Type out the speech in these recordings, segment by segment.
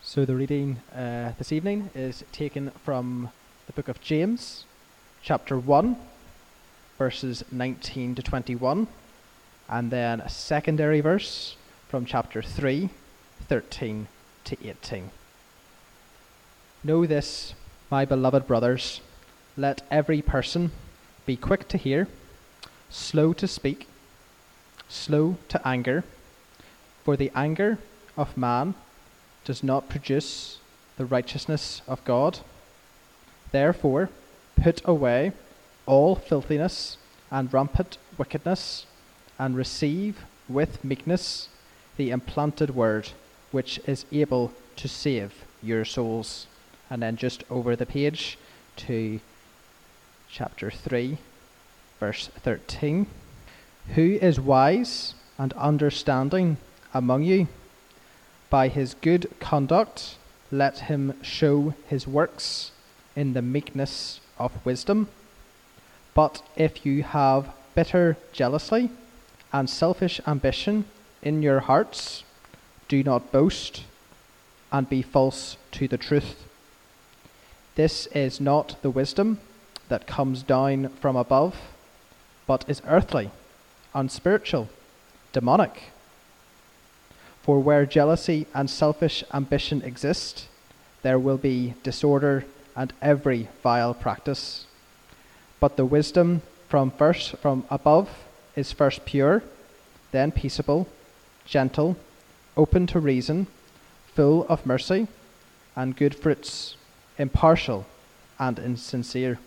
So the reading this evening is taken from the book of James, chapter 1, verses 19 to 21, and then a secondary verse from chapter 3, 13 to 18. Know this, my beloved brothers, let every person be quick to hear, slow to speak, slow to anger, for the anger of man does not produce the righteousness of God. Therefore, put away all filthiness and rampant wickedness, and receive with meekness the implanted word, which is able to save your souls. And then just over the page to chapter 3, verse 13. Who is wise and understanding among you? By his good conduct, let him show his works in the meekness of wisdom. But if you have bitter jealousy and selfish ambition in your hearts, do not boast and be false to the truth. This is not the wisdom that comes down from above, but is earthly, unspiritual, demonic. For where jealousy and selfish ambition exist, there will be disorder and every vile practice. But the wisdom from above is first pure, then peaceable, gentle, open to reason, full of mercy and good fruits, impartial and insincere.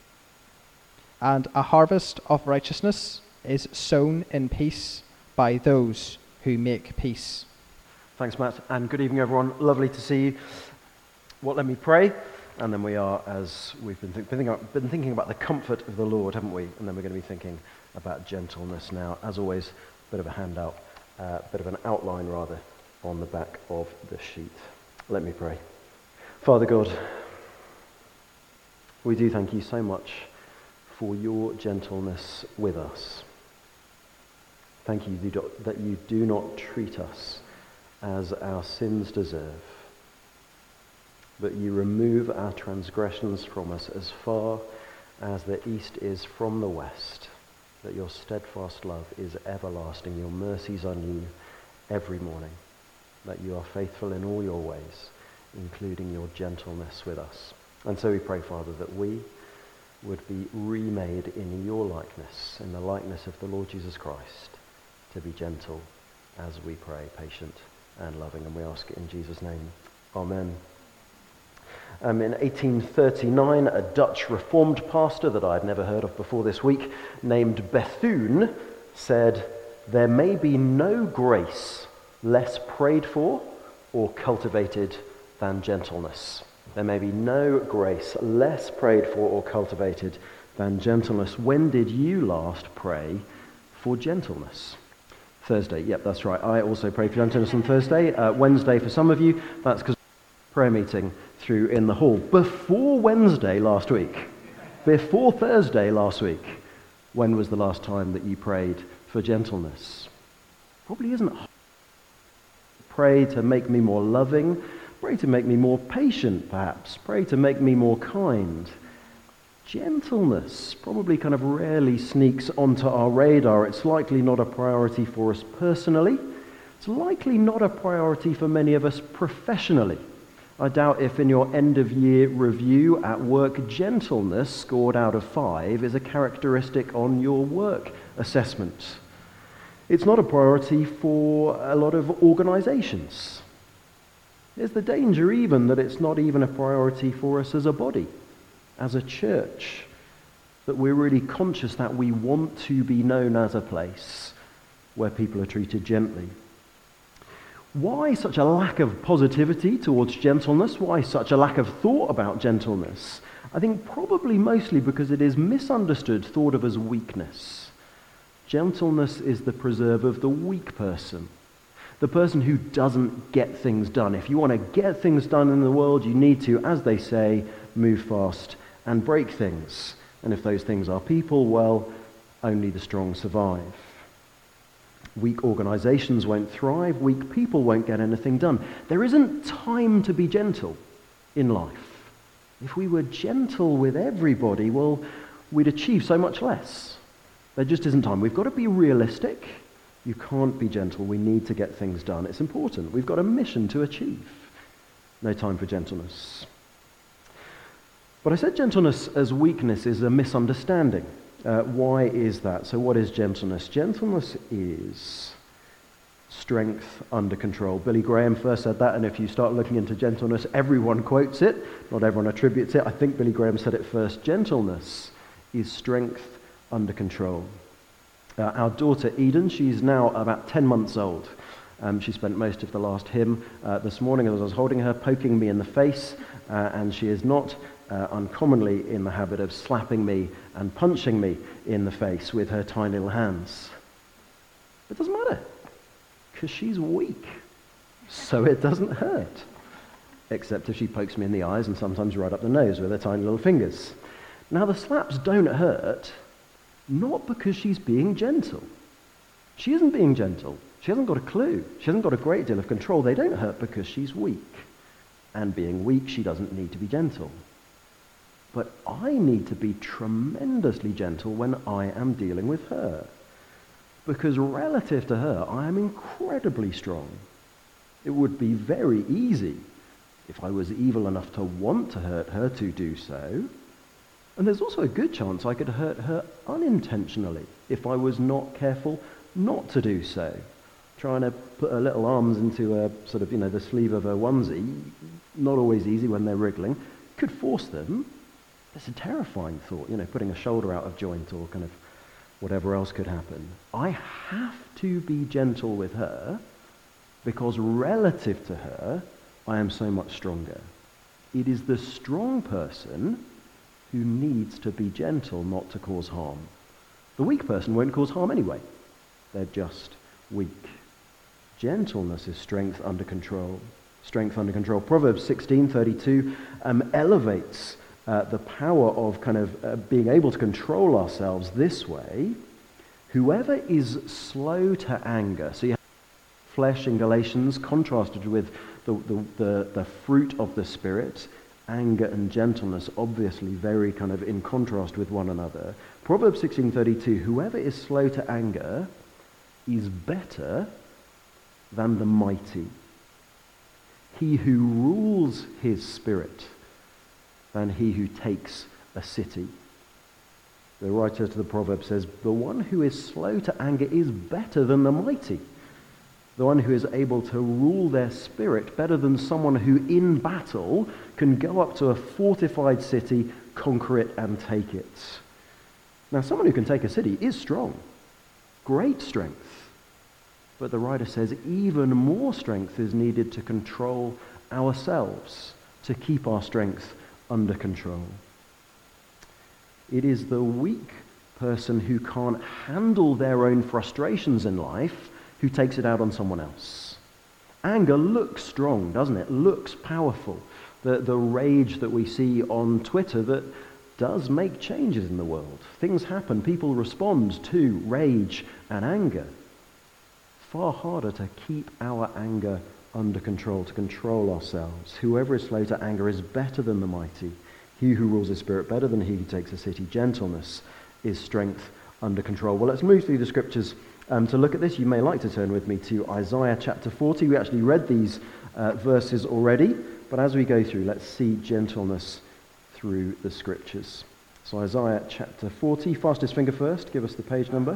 And a harvest of righteousness is sown in peace by those who make peace. Thanks, Matt, and good evening, everyone. Lovely to see you. Let me pray, and then we are, as we've been thinking about the comfort of the Lord, haven't we? And then we're going to be thinking about gentleness now. As always, a bit of a handout, bit of an outline, rather, on the back of the sheet. Let me pray. Father God, we do thank you so much for your gentleness with us. Thank you that you do not treat us as our sins deserve, but you remove our transgressions from us as far as the east is from the west, that your steadfast love is everlasting, your mercies are new every morning, that you are faithful in all your ways, including your gentleness with us. And so we pray, Father, that we would be remade in your likeness, in the likeness of the Lord Jesus Christ, to be gentle as we pray, patient and loving, and we ask it in Jesus' name. Amen. In 1839, a Dutch Reformed pastor that I had never heard of before this week, named Bethune, said, "There may be no grace less prayed for or cultivated than gentleness." There may be no grace less prayed for or cultivated than gentleness. When did you last pray for gentleness? Thursday, yep, that's right. I also pray for gentleness on Thursday. Wednesday for some of you, that's because prayer meeting through in the hall. Before Wednesday last week, before Thursday last week, when was the last time that you prayed for gentleness? Probably isn't. Pray to make me more loving. Pray to make me more patient, perhaps. Pray to make me more kind. Gentleness probably kind of rarely sneaks onto our radar. It's likely not a priority for us personally. It's likely not a priority for many of us professionally. I doubt if in your end-of-year review at work, gentleness scored out of 5 is a characteristic on your work assessment. It's not a priority for a lot of organizations. There's the danger even that it's not even a priority for us as a body, as a church, that we're really conscious that we want to be known as a place where people are treated gently. Why such a lack of positivity towards gentleness? Why such a lack of thought about gentleness? I think probably mostly because it is misunderstood, thought of as weakness. Gentleness is the preserve of the weak person, the person who doesn't get things done. If you want to get things done in the world, you need to, as they say, move fast and break things. And if those things are people, well, only the strong survive. Weak organizations won't thrive. Weak people won't get anything done. There isn't time to be gentle in life. If we were gentle with everybody, well, we'd achieve so much less. There just isn't time. We've got to be realistic. You can't be gentle. We need to get things done. It's important. We've got a mission to achieve. No time for gentleness. But I said gentleness as weakness is a misunderstanding. Why is that? So what is gentleness? Gentleness is strength under control. Billy Graham first said that, and if you start looking into gentleness, everyone quotes it. Not everyone attributes it. I think Billy Graham said it first. Gentleness is strength under control. Our daughter Eden, she's now about 10 months old. She spent most of the last hymn this morning as I was holding her, poking me in the face, and she is not uncommonly in the habit of slapping me and punching me in the face with her tiny little hands. It doesn't matter, because she's weak, so it doesn't hurt, except if she pokes me in the eyes and sometimes right up the nose with her tiny little fingers. Now, the slaps don't hurt, not because she's being gentle. She isn't being gentle. She hasn't got a clue. She hasn't got a great deal of control. They don't hurt because she's weak. And being weak, she doesn't need to be gentle. But I need to be tremendously gentle when I am dealing with her. Because relative to her, I am incredibly strong. It would be very easy, if I was evil enough to want to hurt her, to do so. And there's also a good chance I could hurt her unintentionally if I was not careful not to do so. Trying to put her little arms into a sort of, the sleeve of her onesie, not always easy when they're wriggling, could force them. It's a terrifying thought, putting a shoulder out of joint or kind of whatever else could happen. I have to be gentle with her because relative to her, I am so much stronger. It is the strong person who needs to be gentle, not to cause harm. The weak person won't cause harm anyway. They're just weak. Gentleness is strength under control. Strength under control. Proverbs 16:32 elevates the power of kind of being able to control ourselves this way. Whoever is slow to anger. So you have flesh in Galatians contrasted with the fruit of the Spirit. Anger and gentleness, obviously very kind of in contrast with one another. Proverbs 16:32, whoever is slow to anger is better than the mighty. He who rules his spirit than he who takes a city. The writer to the proverb says, the one who is slow to anger is better than the mighty. The one who is able to rule their spirit better than someone who in battle can go up to a fortified city, conquer it and take it. Now, someone who can take a city is strong. Great strength. But the writer says even more strength is needed to control ourselves, to keep our strength under control. It is the weak person who can't handle their own frustrations in life who takes it out on someone else. Anger looks strong, doesn't it? Looks powerful. The rage that we see on Twitter that does make changes in the world. Things happen. People respond to rage and anger. Far harder to keep our anger under control, to control ourselves. Whoever is slow to anger is better than the mighty. He who rules his spirit better than he who takes a city. Gentleness is strength under control. Well, let's move through the scriptures to look at this. You may like to turn with me to Isaiah chapter 40. We actually read these verses already, but as we go through, let's see gentleness through the scriptures. So Isaiah chapter 40, fastest finger first, give us the page number.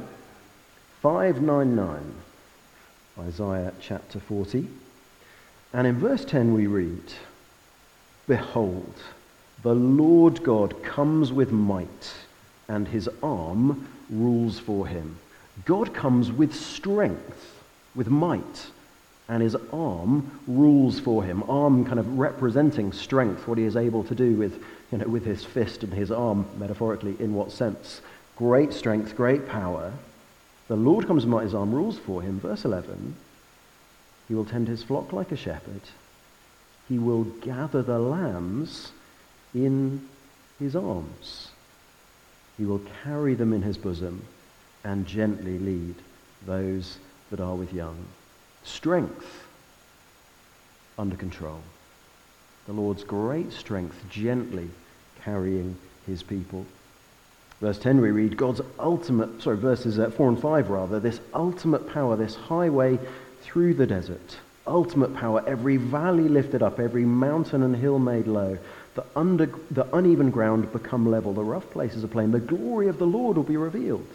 599. Isaiah chapter 40. And in verse 10 we read, behold, the Lord God comes with might, and his arm rules for him. God comes with strength, with might, and his arm rules for him. Arm kind of representing strength, what he is able to do with his fist and his arm, metaphorically, in what sense? Great strength, great power. The Lord comes with might, his arm rules for him. Verse 11, he will tend his flock like a shepherd. He will gather the lambs in his arms. He will carry them in his bosom and gently lead those that are with young. Strength under control. The Lord's great strength gently carrying his people. Verse 10 we read verses 4 and 5 rather, this ultimate power, this highway through the desert. Ultimate power, every valley lifted up, every mountain and hill made low. The uneven ground become level, the rough places are plain. The glory of the Lord will be revealed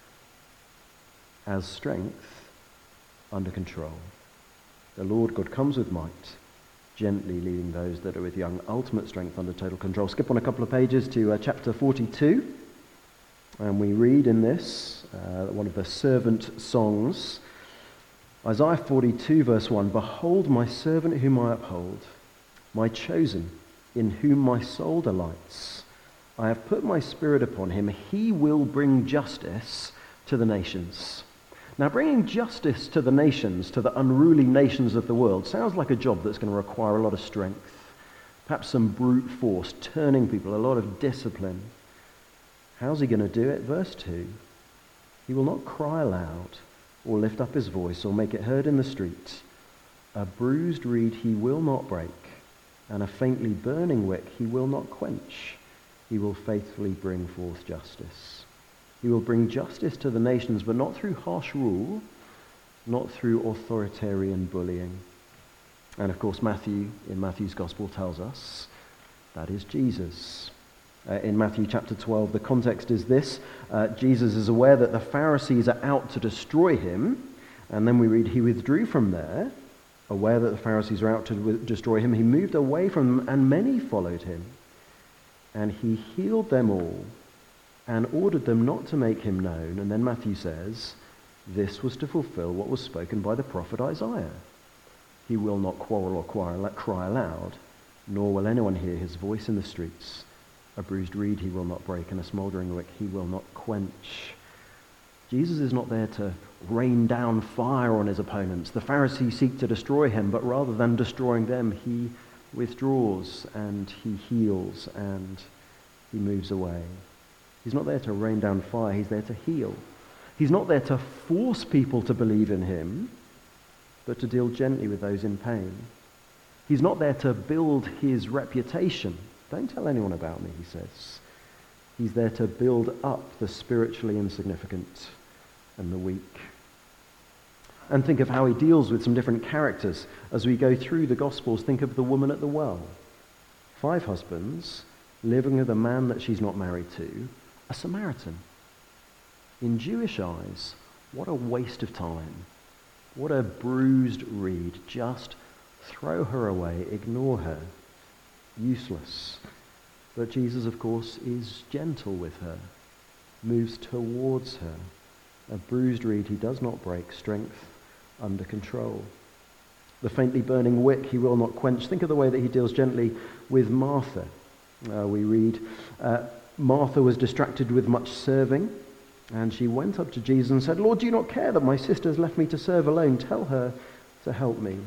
as strength under control. The Lord God comes with might, gently leading those that are with young. Ultimate strength under total control. Skip on a couple of pages to chapter 42. And we read in this, one of the servant songs, Isaiah 42 verse 1, "Behold my servant whom I uphold, my chosen, in whom my soul delights. I have put my spirit upon him. He will bring justice to the nations." Now, bringing justice to the nations, to the unruly nations of the world, sounds like a job that's going to require a lot of strength. Perhaps some brute force, turning people, a lot of discipline. How's he going to do it? Verse 2, "He will not cry aloud or lift up his voice or make it heard in the streets. A bruised reed he will not break, and a faintly burning wick he will not quench. He will faithfully bring forth justice." He will bring justice to the nations, but not through harsh rule, not through authoritarian bullying. And of course, Matthew, in Matthew's Gospel, tells us that is Jesus. In Matthew chapter 12, the context is this. Jesus is aware that the Pharisees are out to destroy him, and then we read, "He withdrew from there," aware that the Pharisees are out to destroy him. "He moved away from them, and many followed him. And he healed them all, and ordered them not to make him known." And then Matthew says, "This was to fulfill what was spoken by the prophet Isaiah. He will not quarrel or cry aloud, nor will anyone hear his voice in the streets. A bruised reed he will not break, and a smouldering wick he will not quench." Jesus is not there to rain down fire on his opponents. The Pharisees seek to destroy him, but rather than destroying them, he withdraws and he heals and he moves away. He's not there to rain down fire, he's there to heal. He's not there to force people to believe in him, but to deal gently with those in pain. He's not there to build his reputation. "Don't tell anyone about me," he says. He's there to build up the spiritually insignificant and the weak. And think of how he deals with some different characters. As we go through the Gospels, think of the woman at the well. 5 husbands, living with a man that she's not married to, a Samaritan. In Jewish eyes, what a waste of time. What a bruised reed. Just throw her away, ignore her. Useless. But Jesus, of course, is gentle with her, moves towards her. A bruised reed he does not break, strength under control. The faintly burning wick he will not quench. Think of the way that he deals gently with Martha. We read, Martha was distracted with much serving, and she went up to Jesus and said, "Lord, do you not care that my sister has left me to serve alone? Tell her to help me."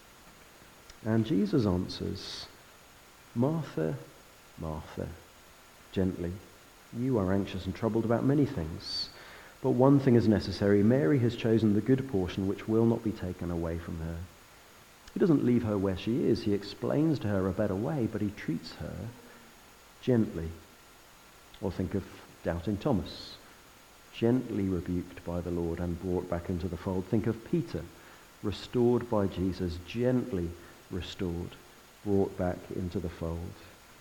And Jesus answers, "Martha, Martha," gently, "you are anxious and troubled about many things, but one thing is necessary. Mary has chosen the good portion which will not be taken away from her." He doesn't leave her where she is. He explains to her a better way, but he treats her gently. Or think of doubting Thomas, gently rebuked by the Lord and brought back into the fold. Think of Peter, restored by Jesus, gently restored, brought back into the fold.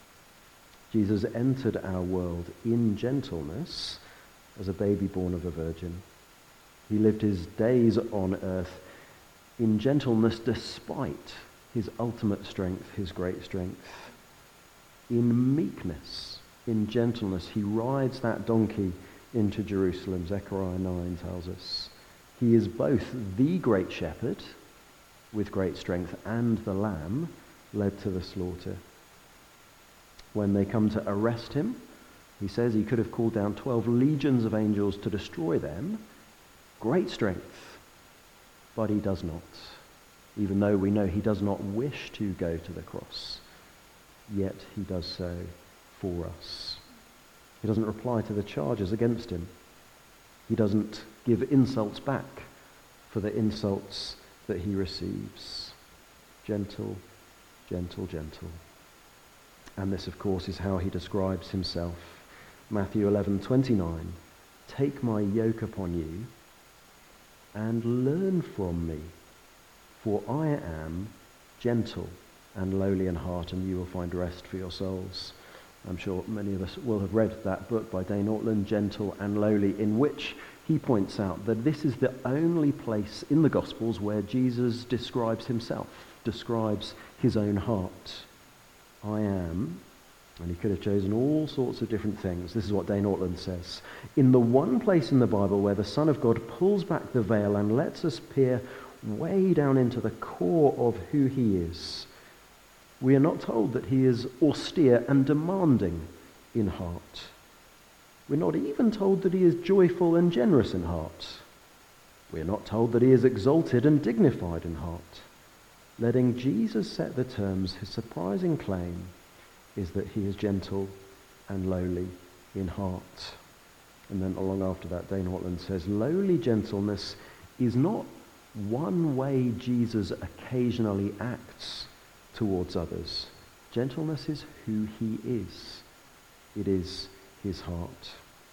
Jesus entered our world in gentleness as a baby born of a virgin. He lived his days on earth in gentleness despite his ultimate strength, his great strength. In meekness, in gentleness, he rides that donkey into Jerusalem. Zechariah 9 tells us. He is both the great shepherd with great strength and the lamb led to the slaughter. When they come to arrest him, he says he could have called down 12 legions of angels to destroy them. Great strength. But he does not. Even though we know he does not wish to go to the cross, yet he does so for us. He doesn't reply to the charges against him. He doesn't give insults back for for the insults that he receives. Gentle, gentle, gentle. And this, of course, is how he describes himself. Matthew 11:29. Take my yoke upon you and learn from me, for I am gentle and lowly in heart, and you will find rest for your souls. I'm sure many of us will have read that book by Dane Ortlund, Gentle and Lowly, in which he points out that this is the only place in the Gospels where Jesus describes himself, describes his own heart. I am, and he could have chosen all sorts of different things. This is what Dane Ortlund says. In the one place in the Bible where the Son of God pulls back the veil and lets us peer way down into the core of who he is, we are not told that he is austere and demanding in heart. We're not even told that he is joyful and generous in heart. We're not told that he is exalted and dignified in heart. Letting Jesus set the terms, his surprising claim is that he is gentle and lowly in heart. And then along after that, Dane Ortlund says, lowly gentleness is not one way Jesus occasionally acts towards others. Gentleness is who he is. It is his heart.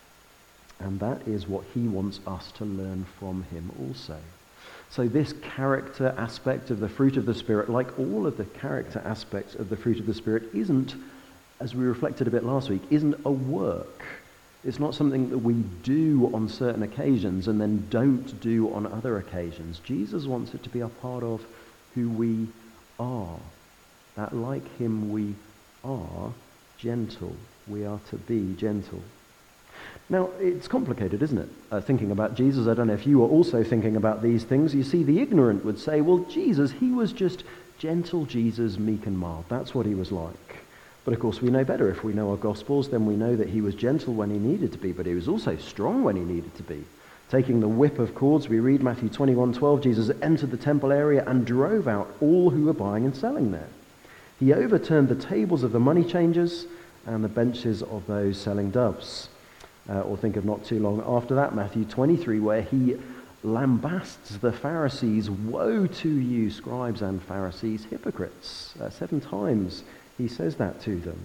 And that is what he wants us to learn from him also. So this character aspect of the fruit of the Spirit, like all of the character aspects of the fruit of the Spirit, isn't, as we reflected a bit last week, isn't a work. It's not something that we do on certain occasions and then don't do on other occasions. Jesus wants it to be a part of who we are. That like him we are gentle. We are to be gentle. Now, it's complicated, isn't it? Thinking about Jesus. I don't know if you are also thinking about these things. You see, the ignorant would say, well, Jesus, he was just gentle Jesus, meek and mild. That's what he was like. But of course, we know better. If we know our Gospels, then we know that he was gentle when he needed to be, but he was also strong when he needed to be. Taking the whip of cords, we read Matthew 21:12, Jesus entered the temple area and drove out all who were buying and selling there. He overturned the tables of the money changers and the benches of those selling doves. Or think of not too long after that, Matthew 23, where he lambasts the Pharisees. Woe to you, scribes and Pharisees, hypocrites. 7 times he says that to them.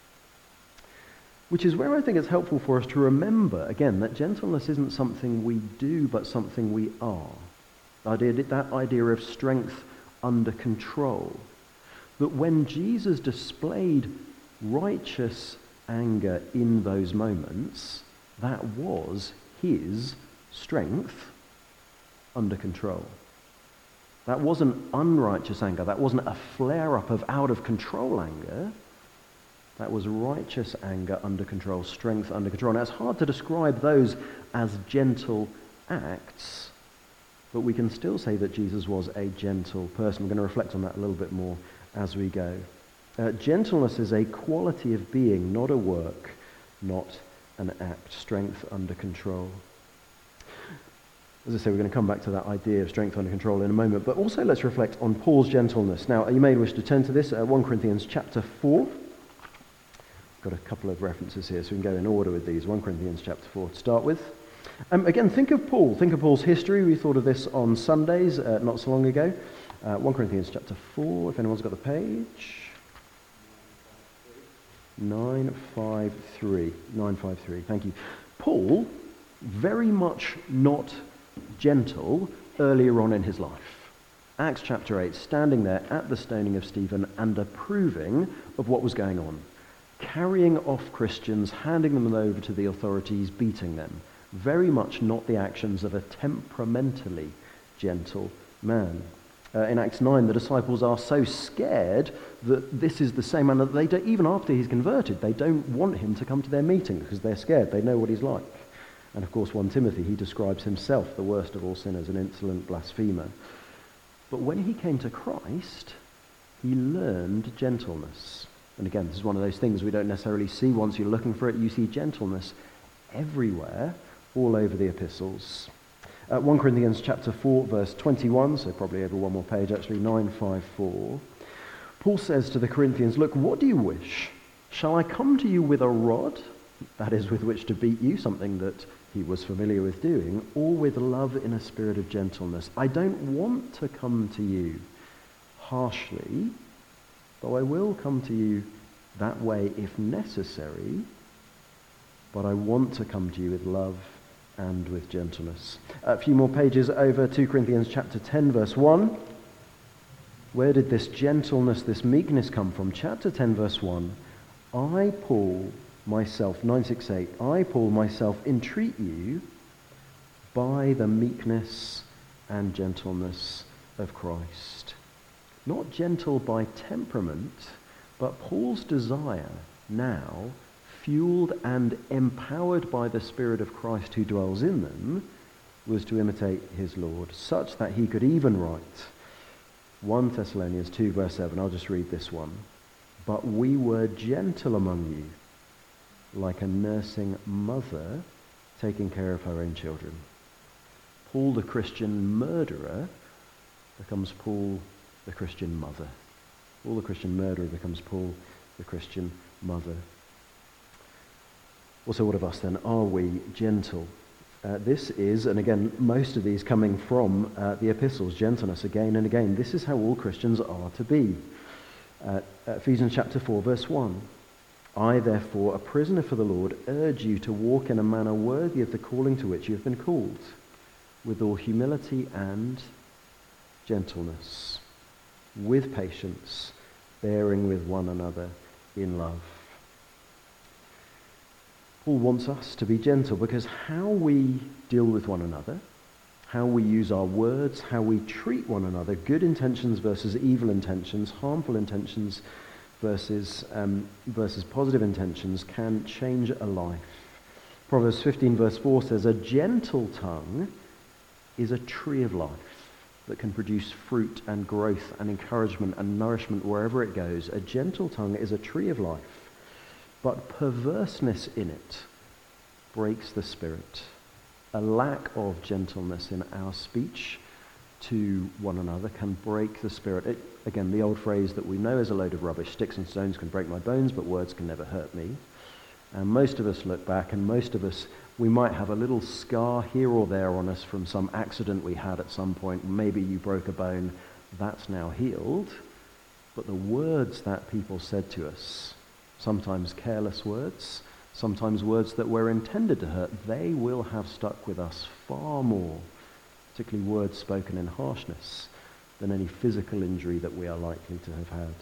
Which is where I think it's helpful for us to remember, again, that gentleness isn't something we do, but something we are. That idea of strength under control. That when Jesus displayed righteous anger in those moments, that was his strength under control. That wasn't unrighteous anger. That wasn't a flare-up of out-of-control anger. That was righteous anger under control, strength under control. Now, it's hard to describe those as gentle acts, but we can still say that Jesus was a gentle person. We're going to reflect on that a little bit more as we go. Gentleness is a quality of being, not a work, not an act. Strength under control. As I say, we're going to come back to that idea of strength under control in a moment, but also let's reflect on Paul's gentleness. Now, you may wish to turn to this, 1 Corinthians chapter 4. Got a couple of references here, so we can go in order with these. 1 Corinthians chapter 4 to start with. Again, think of Paul. Think of Paul's history. We thought of this on Sundays not so long ago. 1 Corinthians chapter 4, if anyone's got the page. 953. Thank you. Paul, very much not gentle earlier on in his life. Acts chapter 8, standing there at the stoning of Stephen and approving of what was going on. Carrying off Christians, handing them over to the authorities, beating them. Very much not the actions of a temperamentally gentle man. In Acts 9, the disciples are so scared that this is the same man that they don't, even after he's converted, they don't want him to come to their meeting because they're scared. They know what he's like. And of course, 1 Timothy, he describes himself, the worst of all sinners, an insolent blasphemer. But when he came to Christ, he learned gentleness. And again, this is one of those things we don't necessarily see once you're looking for it. You see gentleness everywhere, all over the epistles. 1 Corinthians chapter 4, verse 21, so probably over one more page actually, 954. Paul says to the Corinthians, look, what do you wish? Shall I come to you with a rod? That is, with which to beat you, something that he was familiar with doing, all with love in a spirit of gentleness. I don't want to come to you harshly, though I will come to you that way if necessary, but I want to come to you with love and with gentleness. A few more pages over, 2 Corinthians chapter 10, verse 1. Where did this gentleness, this meekness come from? Chapter 10, verse 1. I, Paul, myself, 968, I, Paul, myself, entreat you by the meekness and gentleness of Christ. Not gentle by temperament, but Paul's desire now, fueled and empowered by the Spirit of Christ who dwells in them, was to imitate his Lord, such that he could even write 1 Thessalonians 2 verse 7, I'll just read this one. But we were gentle among you, like a nursing mother taking care of her own children. Paul the Christian murderer becomes Paul the Christian mother. Paul the Christian murderer becomes Paul the Christian mother. Also, what of us then? Are we gentle? This is, and again, most of these coming from the epistles, gentleness again and again. This is how all Christians are to be. Ephesians chapter 4, verse 1. I, therefore, a prisoner for the Lord, urge you to walk in a manner worthy of the calling to which you have been called, with all humility and gentleness, with patience, bearing with one another in love. Paul wants us to be gentle because how we deal with one another, how we use our words, how we treat one another, good intentions versus evil intentions, harmful intentions versus positive intentions, can change a life. Proverbs 15 verse 4 says, a gentle tongue is a tree of life that can produce fruit and growth and encouragement and nourishment wherever it goes. A gentle tongue is a tree of life. But perverseness in it breaks the spirit. A lack of gentleness in our speech to one another can break the spirit. Again, the old phrase that we know is a load of rubbish. Sticks and stones can break my bones, but words can never hurt me. And most of us look back, and most of us, we might have a little scar here or there on us from some accident we had at some point. Maybe you broke a bone, that's now healed. But the words that people said to us, sometimes careless words, sometimes words that were intended to hurt, they will have stuck with us far more, particularly words spoken in harshness, than any physical injury that we are likely to have had.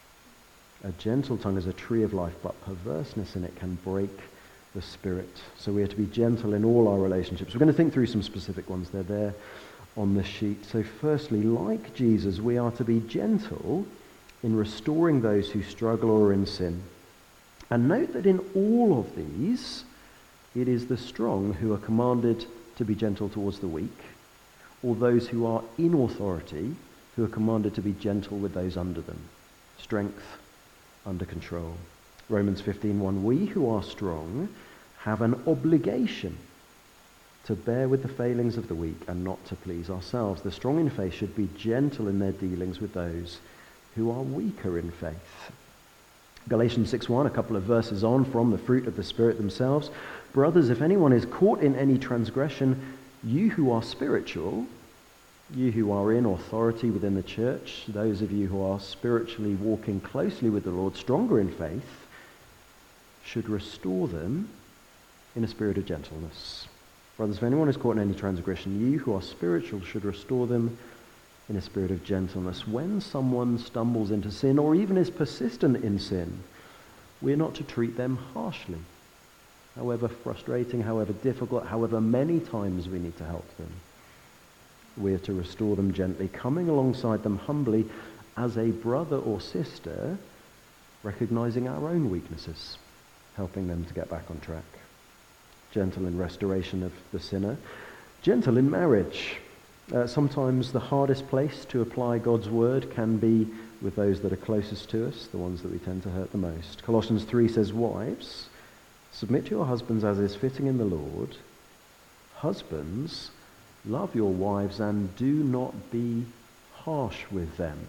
A gentle tongue is a tree of life, but perverseness in it can break the spirit. So we are to be gentle in all our relationships. We're going to think through some specific ones. They're there on the sheet. So firstly, like Jesus, we are to be gentle in restoring those who struggle or are in sin. And note that in all of these, it is the strong who are commanded to be gentle towards the weak, or those who are in authority who are commanded to be gentle with those under them. Strength under control. Romans 15:1, we who are strong have an obligation to bear with the failings of the weak and not to please ourselves. The strong in faith should be gentle in their dealings with those who are weaker in faith. Galatians 6:1, a couple of verses on from the fruit of the Spirit themselves. Brothers, if anyone is caught in any transgression, you who are spiritual, you who are in authority within the church, those of you who are spiritually walking closely with the Lord, stronger in faith, should restore them in a spirit of gentleness. Brothers, if anyone is caught in any transgression, you who are spiritual should restore them in a spirit of gentleness. When someone stumbles into sin or even is persistent in sin, we're not to treat them harshly. However frustrating, however difficult, however many times we need to help them, we're to restore them gently, coming alongside them humbly as a brother or sister, recognizing our own weaknesses, helping them to get back on track. Gentle in restoration of the sinner. Gentle in marriage. Sometimes the hardest place to apply God's word can be with those that are closest to us, the ones that we tend to hurt the most. Colossians 3 says, wives, submit to your husbands as is fitting in the Lord. Husbands, love your wives and do not be harsh with them.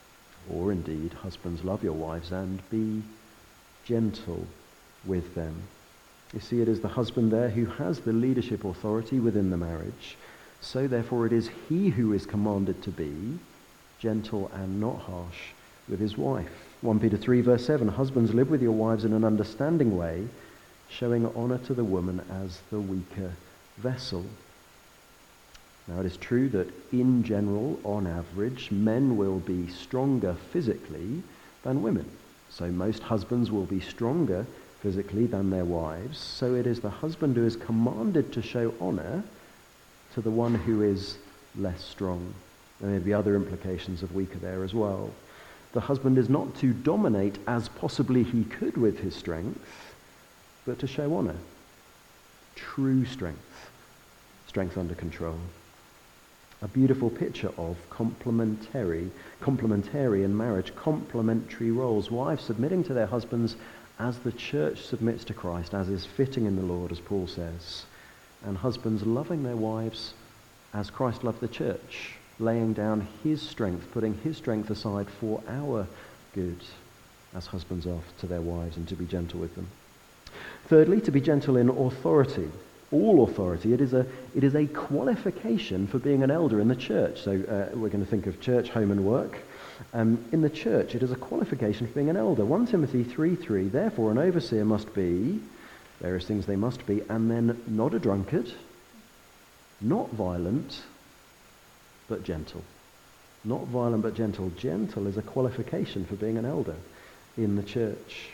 Or indeed, husbands, love your wives and be gentle with them. You see, it is the husband there who has the leadership authority within the marriage. So therefore it is he who is commanded to be gentle and not harsh with his wife. 1 Peter 3 verse 7, husbands, live with your wives in an understanding way, showing honour to the woman as the weaker vessel. Now it is true that in general, on average, men will be stronger physically than women. So most husbands will be stronger physically than their wives. So it is the husband who is commanded to show honour to the one who is less strong. There may be other implications of weaker there as well. The husband is not to dominate as possibly he could with his strength, but to show honour. True strength. Strength under control. A beautiful picture of complementary in marriage, complementary roles. Wives submitting to their husbands as the church submits to Christ, as is fitting in the Lord, as Paul says. And husbands loving their wives as Christ loved the church, laying down his strength, putting his strength aside for our good, as husbands are to their wives, and to be gentle with them. Thirdly, to be gentle in authority. All authority. It is a qualification for being an elder in the church. So we're going to think of church, home and work. In the church, it is a qualification for being an elder. 1 Timothy 3:3, therefore an overseer must be, various things they must be, and then not a drunkard, not violent, but gentle. Not violent, but gentle. Gentle is a qualification for being an elder in the church.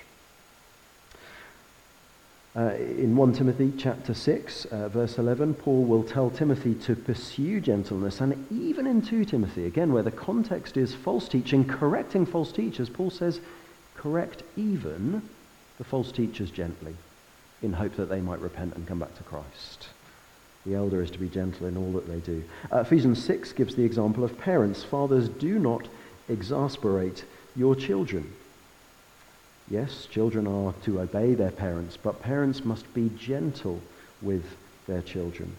In 1 Timothy chapter 6, verse 11, Paul will tell Timothy to pursue gentleness. And even in 2 Timothy, again, where the context is false teaching, correcting false teachers, Paul says, correct even the false teachers gently, in hope that they might repent and come back to Christ. The elder is to be gentle in all that they do. Ephesians 6 gives the example of parents. Fathers, do not exasperate your children. Yes, children are to obey their parents, but parents must be gentle with their children.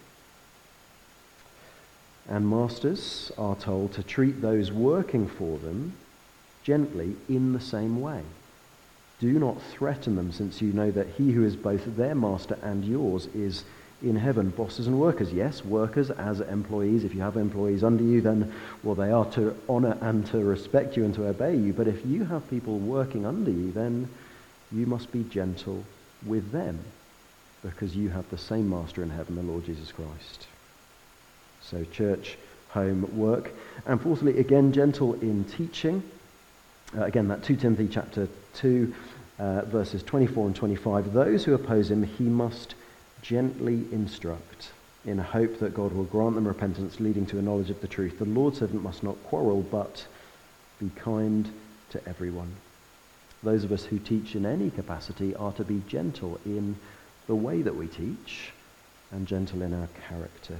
And masters are told to treat those working for them gently in the same way. Do not threaten them, since you know that he who is both their master and yours is in heaven. Bosses and workers, yes, workers as employees. If you have employees under you, then, well, they are to honour and to respect you and to obey you. But if you have people working under you, then you must be gentle with them, because you have the same master in heaven, the Lord Jesus Christ. So church, home, work. And fourthly, again, gentle in teaching. Again, that 2 Timothy chapter 2, verses 24 and 25. Those who oppose him, he must gently instruct, in hope that God will grant them repentance leading to a knowledge of the truth. The Lord's servant must not quarrel, but be kind to everyone. Those of us who teach in any capacity are to be gentle in the way that we teach, and gentle in our character.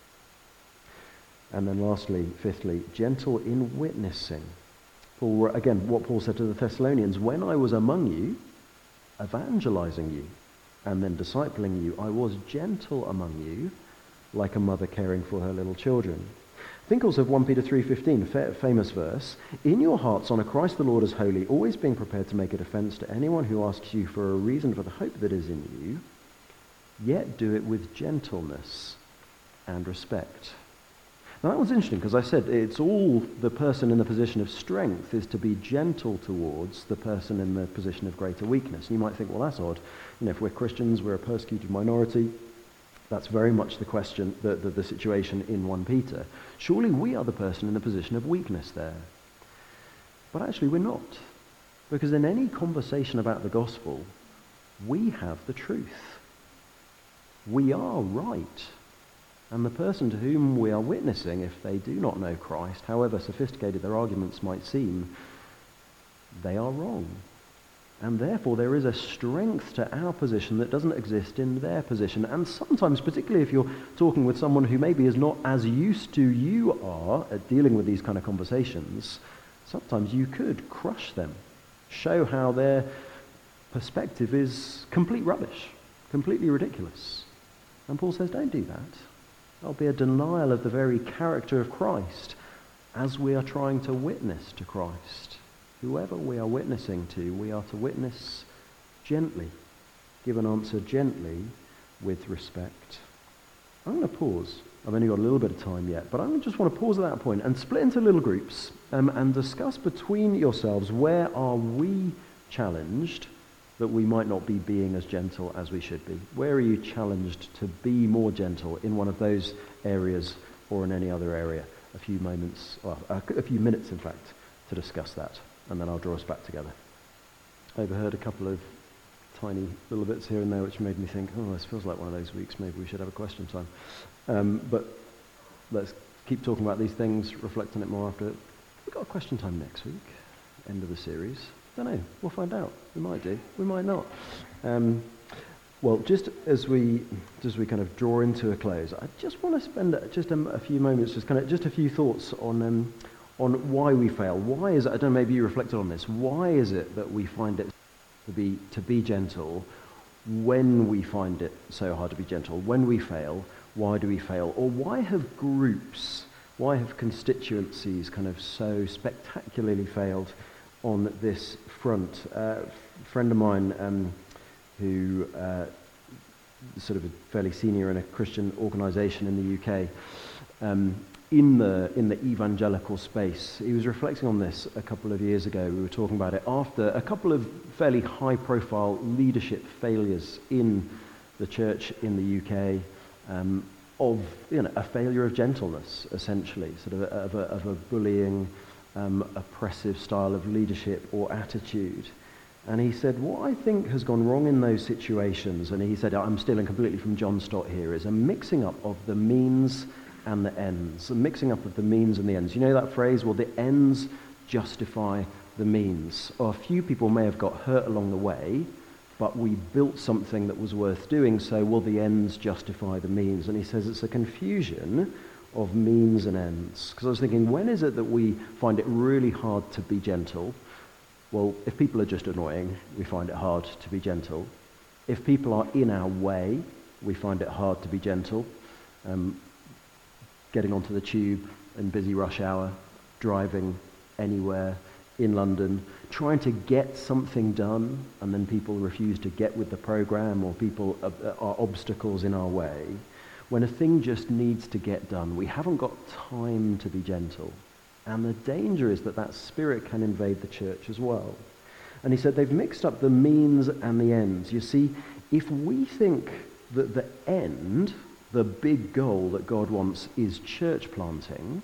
And then lastly, fifthly, gentle in witnessing. Paul, again, what Paul said to the Thessalonians, when I was among you, evangelizing you, and then discipling you, I was gentle among you, like a mother caring for her little children. Think also of 1 Peter 3:15, famous verse. In your hearts honour Christ the Lord as holy, always being prepared to make a defence to anyone who asks you for a reason for the hope that is in you, yet do it with gentleness and respect. Now that was interesting, because I said it's all the person in the position of strength is to be gentle towards the person in the position of greater weakness. And you might think, well, that's odd. If we're Christians, we're a persecuted minority. That's very much the question, the situation in 1 Peter. Surely we are the person in the position of weakness there. But actually we're not. Because in any conversation about the gospel, we have the truth. We are right. And the person to whom we are witnessing, if they do not know Christ, however sophisticated their arguments might seem, they are wrong. And therefore there is a strength to our position that doesn't exist in their position. And sometimes, particularly if you're talking with someone who maybe is not as used to you are at dealing with these kind of conversations, sometimes you could crush them, show how their perspective is complete rubbish, completely ridiculous. And Paul says, don't do that. That'll be a denial of the very character of Christ as we are trying to witness to Christ. Whoever we are witnessing to, we are to witness gently Give an answer gently with respect. I'm going to pause. I've only got a little bit of time yet, but I just want to pause at that point and split into little groups and discuss between yourselves, where are we challenged that we might not be being as gentle as we should be? Where are you challenged to be more gentle in one of those areas or in any other area? A few minutes, in fact, to discuss that, and then I'll draw us back together. I overheard a couple of tiny little bits here and there which made me think, oh, this feels like one of those weeks, maybe we should have a question time. But let's keep talking about these things, reflect on it more after. We've got a question time next week, end of the series. Don't know, we'll find out. We might do, we might not. Well, just as we kind of draw into a close, I just want to spend just a few moments, just a few thoughts on why we fail. Why is it? I don't know. Maybe you reflected on this. Why is it that we find it to be gentle when we find it so hard to be gentle? When we fail, why do we fail? Or why have groups, why have constituencies kind of so spectacularly failed on this front? A friend of mine who sort of a fairly senior in a Christian organisation in the UK, in the evangelical space, he was reflecting on this a couple of years ago. We were talking about it after a couple of fairly high-profile leadership failures in the church in the UK, of a failure of gentleness, essentially, sort of a bullying, oppressive style of leadership or attitude. And he said, what I think has gone wrong in those situations, and he said, I'm stealing completely from John Stott here, is a mixing up of the means and the ends. A mixing up of the means and the ends. You know that phrase, well, the ends justify the means. Or a few people may have got hurt along the way, but we built something that was worth doing, so will the ends justify the means? And he says it's a confusion of means and ends. Because I was thinking, when is it that we find it really hard to be gentle? Well, if people are just annoying, we find it hard to be gentle. If people are in our way, we find it hard to be gentle. Getting onto the tube in busy rush hour, driving anywhere in London, trying to get something done, and then people refuse to get with the program, or people are obstacles in our way. When a thing just needs to get done, we haven't got time to be gentle. And the danger is that spirit can invade the church as well. And he said they've mixed up the means and the ends. You see, if we think that the end, the big goal that God wants, is church planting,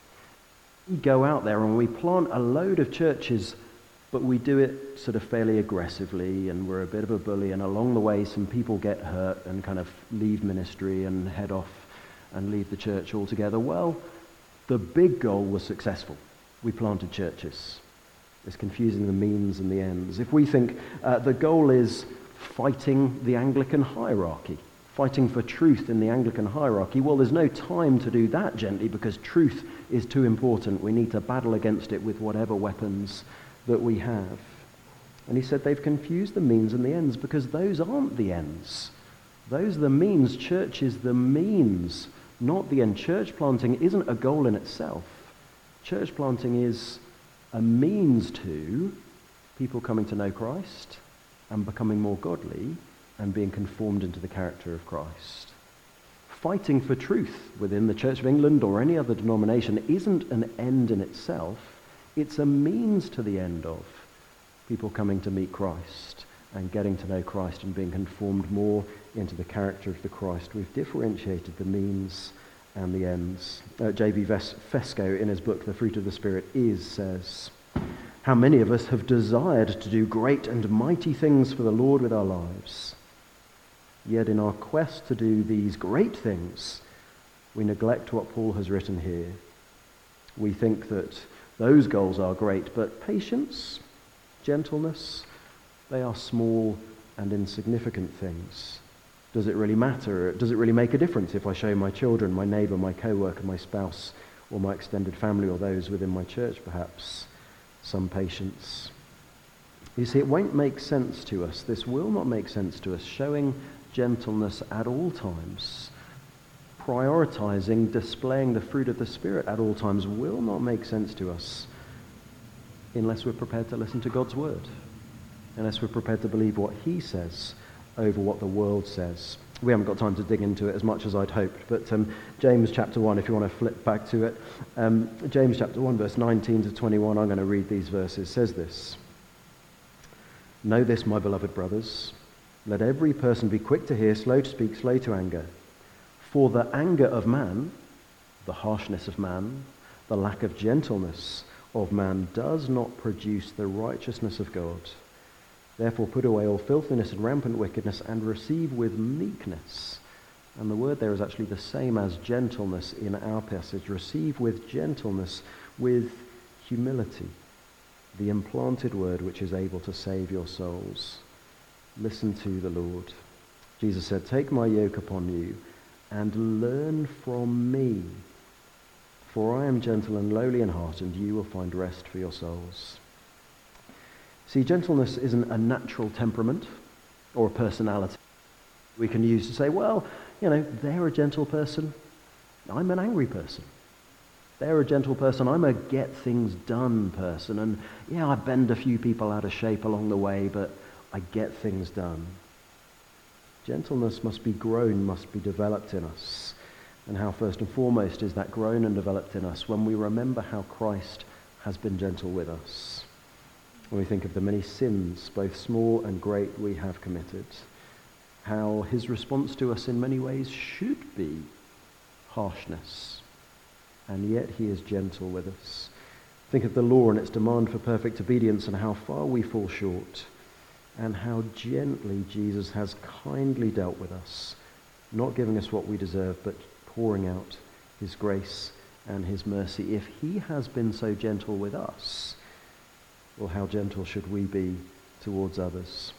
we go out there and we plant a load of churches, but we do it sort of fairly aggressively, and we're a bit of a bully, and along the way some people get hurt and kind of leave ministry and head off and leave the church altogether. Well, the big goal was successful. We planted churches. It's confusing the means and the ends. If we think the goal is fighting the Anglican hierarchy, fighting for truth in the Anglican hierarchy, well, there's no time to do that gently, because truth is too important. We need to battle against it with whatever weapons that we have. And he said they've confused the means and the ends, because those aren't the ends. Those are the means. Church is the means, not the end. Church planting isn't a goal in itself. Church planting is a means to people coming to know Christ and becoming more godly and being conformed into the character of Christ. Fighting for truth within the Church of England or any other denomination isn't an end in itself. It's a means to the end of people coming to meet Christ and getting to know Christ and being conformed more into the character of the Christ. We've differentiated the means and the ends. J.B. Fesko, in his book, The Fruit of the Spirit says, how many of us have desired to do great and mighty things for the Lord with our lives? Yet in our quest to do these great things, we neglect what Paul has written here. We think that those goals are great, but patience, gentleness, they are small and insignificant things. Does it really matter? Does it really make a difference if I show my children, my neighbour, my co-worker, my spouse, or my extended family, or those within my church perhaps, some patience? You see, it won't make sense to us. This will not make sense to us. Showing gentleness at all times, prioritizing, displaying the fruit of the Spirit at all times will not make sense to us unless we're prepared to listen to God's word, unless we're prepared to believe what he says over what the world says. We haven't got time to dig into it as much as I'd hoped, but James chapter 1, if you want to flip back to it, James chapter 1, verse 19 to 21, I'm going to read these verses, says this: "Know this, my beloved brothers, let every person be quick to hear, slow to speak, slow to anger. For the anger of man, the harshness of man, the lack of gentleness of man does not produce the righteousness of God. Therefore put away all filthiness and rampant wickedness and receive with meekness." And the word there is actually the same as gentleness in our passage. Receive with gentleness, with humility, the implanted word which is able to save your souls. Listen to the Lord. Jesus said, "Take my yoke upon you and learn from me. For I am gentle and lowly in heart, and you will find rest for your souls." See, gentleness isn't a natural temperament or a personality we can use to say, well, they're a gentle person, I'm an angry person. They're a gentle person, I'm a get things done person. And yeah, I bend a few people out of shape along the way, but I get things done. Gentleness must be grown, must be developed in us. And how first and foremost is that grown and developed in us? When we remember how Christ has been gentle with us. When we think of the many sins, both small and great, we have committed. How his response to us in many ways should be harshness. And yet he is gentle with us. Think of the law and its demand for perfect obedience and how far we fall short. And how gently Jesus has kindly dealt with us, not giving us what we deserve, but pouring out his grace and his mercy. If he has been so gentle with us, well, how gentle should we be towards others?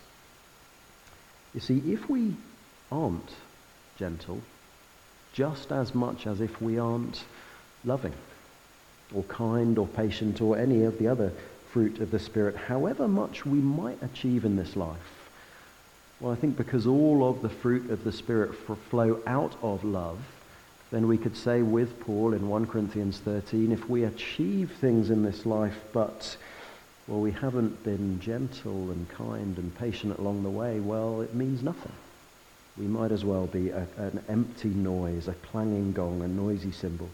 You see, if we aren't gentle, just as much as if we aren't loving or kind or patient or any of the other fruit of the Spirit, however much we might achieve in this life, well, I think because all of the fruit of the Spirit flow out of love, then we could say with Paul in 1 Corinthians 13, if we achieve things in this life, but, well, we haven't been gentle and kind and patient along the way, well, it means nothing. We might as well be an empty noise, a clanging gong, a noisy cymbal.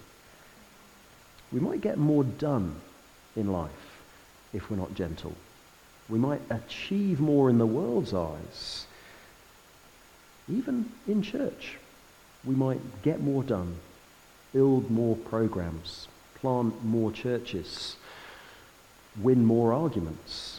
We might get more done in life if we're not gentle. We might achieve more in the world's eyes. Even in church, we might get more done, build more programs, plant more churches, win more arguments.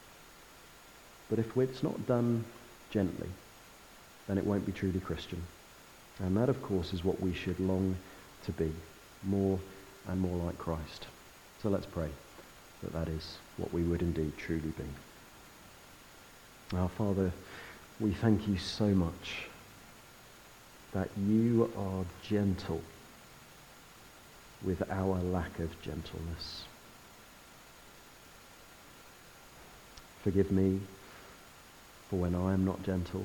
But if it's not done gently, then it won't be truly Christian. And that, of course, is what we should long to be, more and more like Christ. So let's pray that is what we would indeed truly be. Our Father, we thank you so much that you are gentle with our lack of gentleness. Forgive me for when I am not gentle.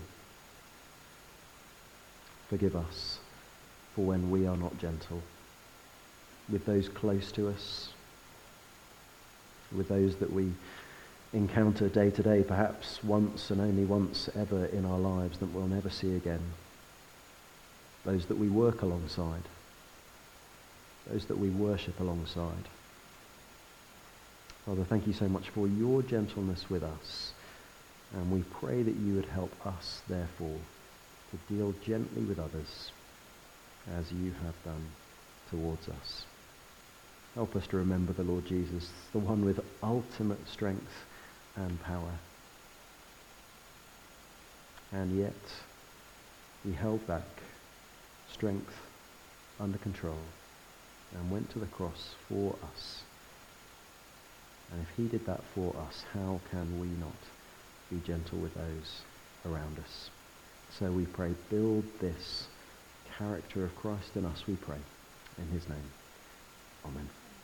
Forgive us for when we are not gentle with those close to us, with those that we encounter day to day, perhaps once and only once ever in our lives that we'll never see again. Those that we work alongside, those that we worship alongside. Father, thank you so much for your gentleness with us, and we pray that you would help us, therefore, to deal gently with others as you have done towards us. Help us to remember the Lord Jesus, the one with ultimate strength and power. And yet, he held back strength under control and went to the cross for us. And if he did that for us, how can we not be gentle with those around us? So we pray, build this character of Christ in us, we pray. In his name. Amen.